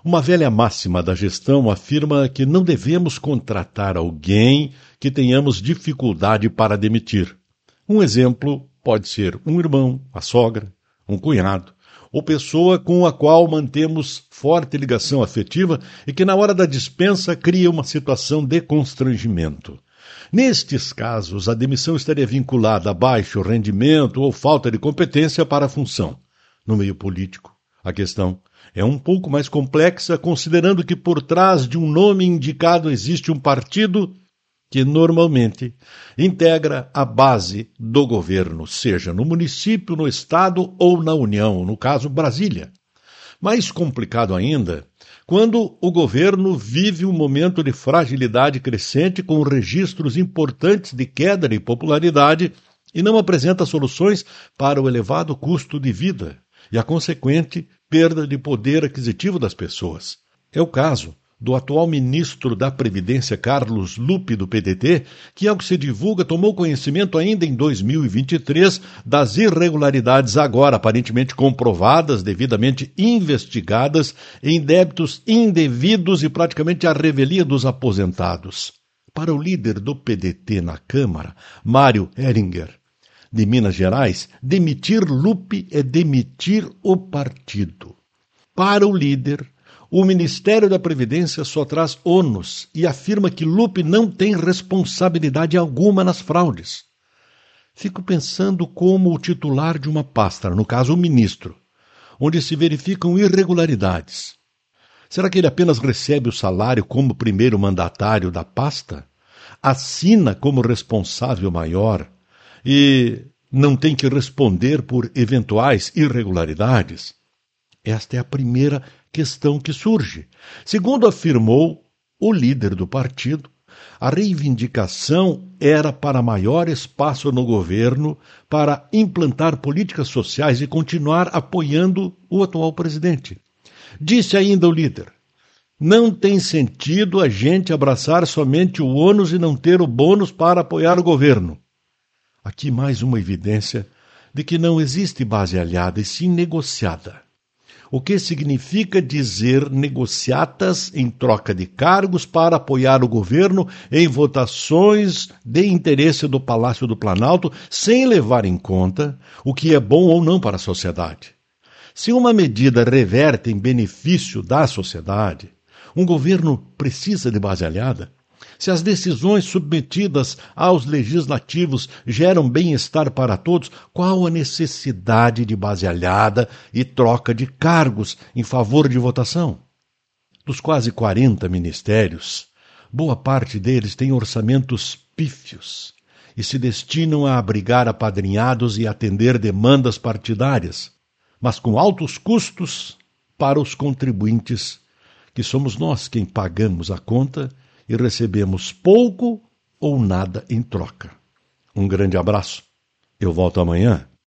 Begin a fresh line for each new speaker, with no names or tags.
Uma velha máxima da gestão afirma que não devemos contratar alguém que tenhamos dificuldade para demitir. Um exemplo pode ser um irmão, a sogra, um cunhado, ou pessoa com a qual mantemos forte ligação afetiva e que na hora da dispensa cria uma situação de constrangimento. Nestes casos, a demissão estaria vinculada a baixo rendimento ou falta de competência para a função. No meio político, a questão é um pouco mais complexa, considerando que por trás de um nome indicado existe um partido que normalmente integra a base do governo, seja no município, no estado ou na União, no caso Brasília. Mais complicado ainda, quando o governo vive um momento de fragilidade crescente com registros importantes de queda de popularidade e não apresenta soluções para o elevado custo de vida e a consequente perda de poder aquisitivo das pessoas. É o caso do atual ministro da Previdência, Carlos Lupe, do PDT, que, ao que se divulga, tomou conhecimento ainda em 2023 das irregularidades agora aparentemente comprovadas, devidamente investigadas, em débitos indevidos e praticamente à revelia dos aposentados. Para o líder do PDT na Câmara, Mário Heringer, de Minas Gerais, demitir Lupe é demitir o partido. Para o líder, o Ministério da Previdência só traz ônus e afirma que Lupe não tem responsabilidade alguma nas fraudes. Fico pensando como o titular de uma pasta, no caso o ministro, onde se verificam irregularidades. Será que ele apenas recebe o salário como primeiro mandatário da pasta? Assina como responsável maior e não tem que responder por eventuais irregularidades? Esta é a primeira questão que surge. Segundo afirmou o líder do partido, a reivindicação era para maior espaço no governo para implantar políticas sociais e continuar apoiando o atual presidente. Disse ainda o líder: não tem sentido a gente abraçar somente o ônus e não ter o bônus para apoiar o governo. Aqui mais uma evidência de que não existe base aliada e sim negociada. O que significa dizer negociatas em troca de cargos para apoiar o governo em votações de interesse do Palácio do Planalto, sem levar em conta o que é bom ou não para a sociedade. Se uma medida reverte em benefício da sociedade, um governo precisa de base aliada. Se as decisões submetidas aos legislativos geram bem-estar para todos, qual a necessidade de base aliada e troca de cargos em favor de votação? Dos quase 40 ministérios, boa parte deles tem orçamentos pífios e se destinam a abrigar apadrinhados e atender demandas partidárias, mas com altos custos para os contribuintes, que somos nós quem pagamos a conta e recebemos pouco ou nada em troca. Um grande abraço. Eu volto amanhã